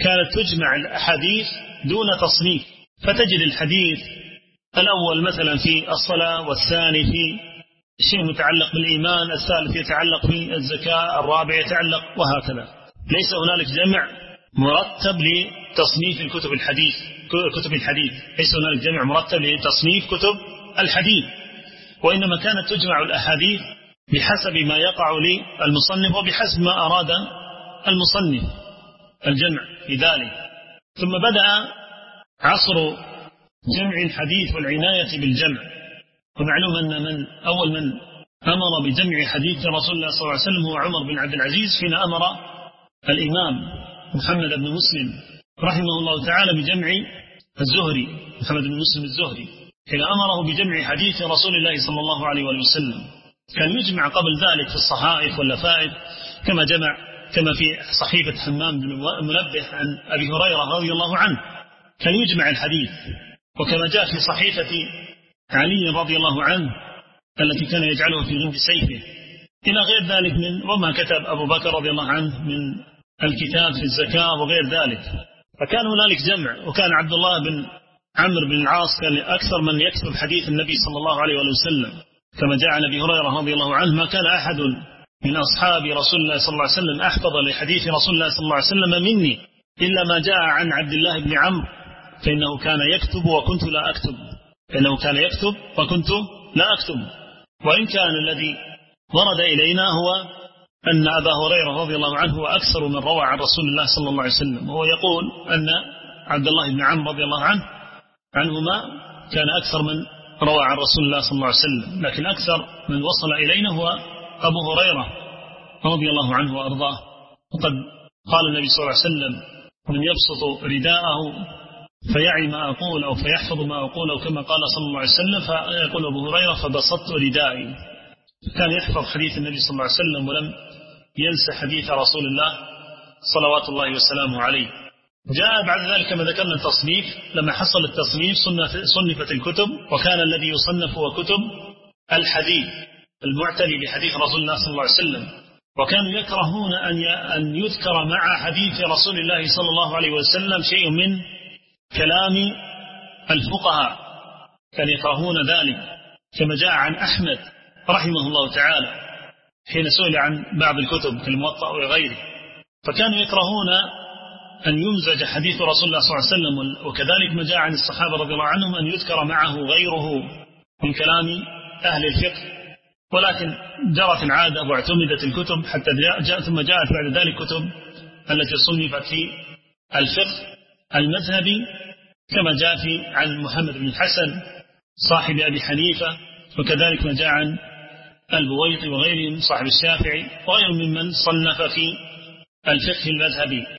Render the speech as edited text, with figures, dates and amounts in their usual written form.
كانت تجمع الأحاديث دون تصنيف، فتجد الحديث الأول مثلا في الصلاة، والثاني في شيء متعلق بالإيمان، الثالث يتعلق بالزكاة، الرابع يتعلق، وهكذا. ليس هنالك جمع مرتب لتصنيف كتب الحديث، ليس هنالك جمع مرتب لتصنيف كتب الحديث، وإنما كانت تجمع الأحاديث بحسب ما يقع للمصنف وبحسب ما أراد المصنف الجمع في ذلك. ثم بدأ عصر جمع الحديث والعناية بالجمع. ومعلوم أن أول من أمر بجمع حديث رسول الله صلى الله عليه وسلم هو عمر بن عبد العزيز، حين أمر الإمام محمد بن مسلم رحمه الله تعالى بجمع الزهري، محمد بن مسلم الزهري، حين أمره بجمع حديث رسول الله صلى الله عليه وسلم. كان يجمع قبل ذلك في الصحائف واللفائف، كما في صحيفة حمام بن منبه عن أبي هريرة رضي الله عنه، كان يجمع الحديث. وكما جاء في صحيفة علي رضي الله عنه التي كان يجعله في غمد سيفه، إلى غير ذلك من وما كتب أبو بكر رضي الله عنه من الكتاب في الزكاة وغير ذلك. فكان هنالك جمع. وكان عبد الله بن عمرو بن العاص كان أكثر من يكتب حديث النبي صلى الله عليه وسلم، كما جاء عن أبي هريرة رضي الله عنه: ما كان أحد من أصحاب رسول الله صلى الله عليه وسلم أحفظ لحديث رسول الله صلى الله عليه وسلم مني إلا ما جاء عن عبد الله بن عمرو، فإنه كان يكتب وكنت لا أكتب، وإن كان الذي ورد إلينا هو أن أبا هريرة رضي الله عنه هو أكثر من روى عن رسول الله صلى الله عليه وسلم. وهو يقول أن عبد الله بن عمرو رضي الله عنهما كان أكثر من روى عن رسول الله صلى الله عليه وسلم، لكن أكثر من وصل إلينا هو أبو هريرة رضي الله عنه وأرضاه. وقد قال النبي صلى الله عليه وسلم: من يبسط رداءه فيعي ما أقول أو فيحفظ ما أقول، أو كما قال صلى الله عليه وسلم. فيقول أبو هريرة: فبسطت ردائي. كان يحفظ حديث النبي صلى الله عليه وسلم ولم ينسى حديث رسول الله صلوات الله وسلامه عليه. جاء بعد ذلك كما ذكرنا التصنيف. لما حصل التصنيف صنفت الكتب، وكان الذي يصنف هو كتب الحديث المعتني بحديث رسول الله صلى الله عليه وسلم. وكانوا يكرهون أن يذكر مع حديث رسول الله صلى الله عليه وسلم شيء من كلام الفقهاء، كانوا يكرهون ذلك، كما جاء عن أحمد رحمه الله تعالى حين سئل عن بعض الكتب كالموطأ وغيره، فكانوا يكرهون أن يمزج حديث رسول الله صلى الله عليه وسلم. وكذلك ما جاء عن الصحابة رضي الله عنهم أن يذكر معه غيره من كلام أهل الفقه. ولكن جرت العادة واعتمدت الكتب حتى ثم جاءت بعد ذلك كتب التي صنفت في الفقه المذهبي، كما جاء عن محمد بن الحسن صاحب أبي حنيفة، وكذلك ما جاء عن البويطي وغيرهم صاحب الشافعي وغير ممن صنف في الفقه المذهبي.